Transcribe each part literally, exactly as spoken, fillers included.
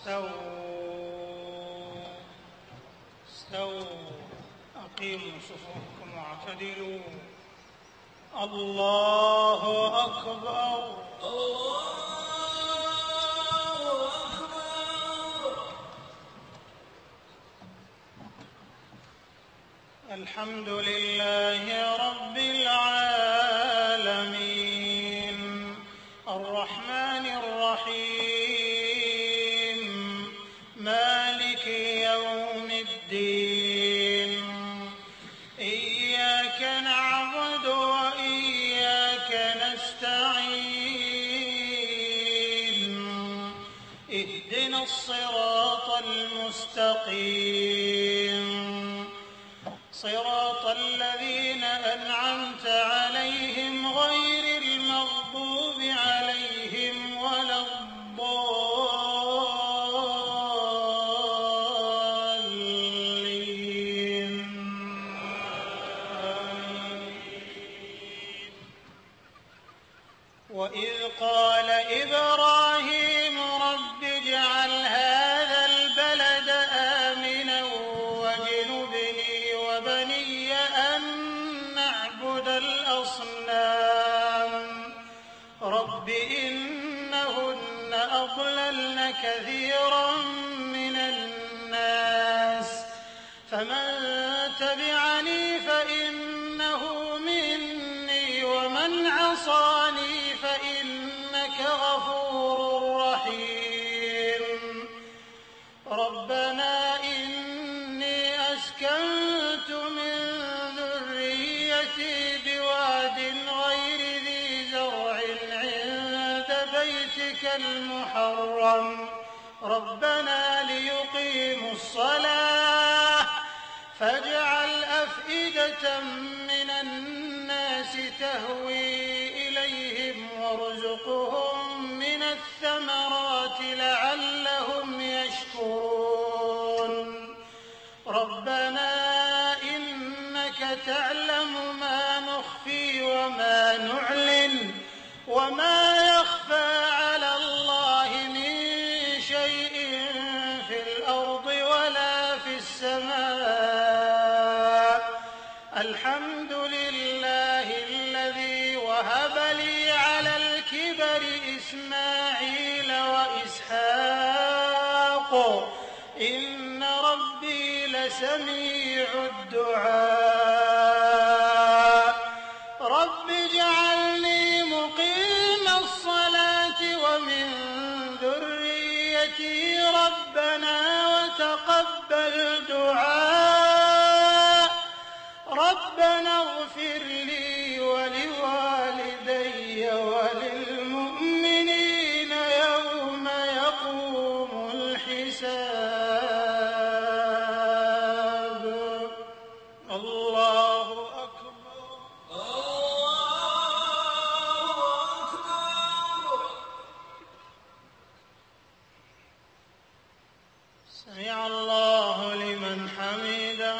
استووا استووا أقيموا صفوفكم واعتدلوا. الله أكبر. الله أكبر. الحمد لله رب العالمين الرحمن الرحيم مالك يوم الدين إياك نعبد وإياك نستعين اهدنا الصراط المستقيم صراط الذين أنعمت عليهم غير المغضوب عليهم ولا الضالين. وإذ قال إبراهيم رب اجعل هذا البلد آمنا واجنبني وبني أن نعبد الأصنام رب إنهن أضللن كثيرا من الناس فمن تبعني فإنه مني ومن عصاني فإنك غفور رحيم. ربنا إني أسكنت من ذريتي بواد غير ذي زرع عند بيتك المحرم ربنا ليقيموا الصلاة فاجعل أفئدة من الناس تهوي إليهم وارزقهم من الثمرات لعلهم يشكرون. ربنا إنك تعلم ما نخفي وما نعلن وما يخفى على الله من شيء في الأرض ولا في السماء. الحمد لله الذي وهب لي على الكبر إسماعيل وإسحاق إن ربي لسميع الدعاء. رب اجعلني مقيم الصلاة ومن ذريتي ربنا وتقبل دعاء. ربنا اغفر لي ولوالدي وللمؤمنين يوم يقوم الحساب. الله أكبر. الله أكبر. سمع الله لمن حمده.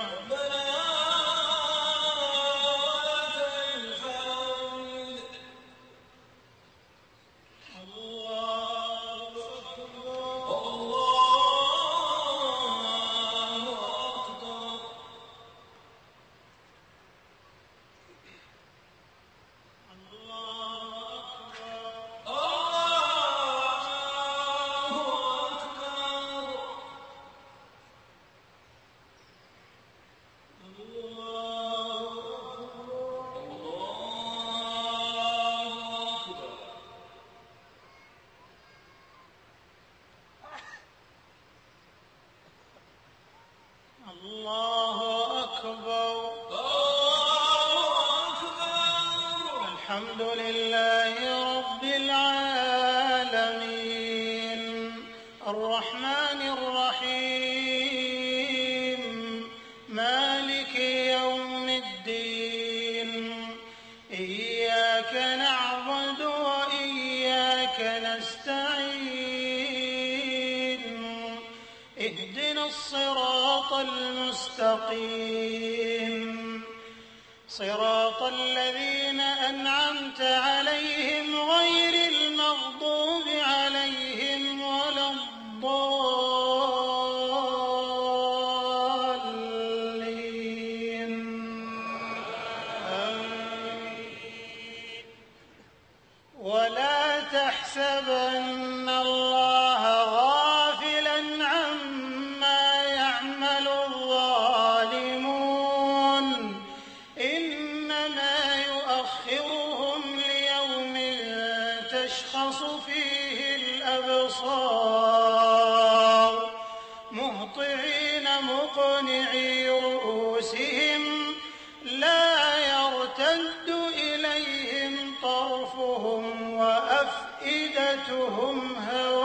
الله أكبر. الحمد لله رب العالمين الرحمن الرحيم مالك يوم الدين إياك نعبد وإياك نستعين اهدنا الصراط المستقيم صراط الذين أنعمت عليهم غير المغضوب عليهم ولا الضالين. الأبصار مهطعين مقنعي رؤوسهم لا يرتد إليهم طرفهم وأفئدتهم هواء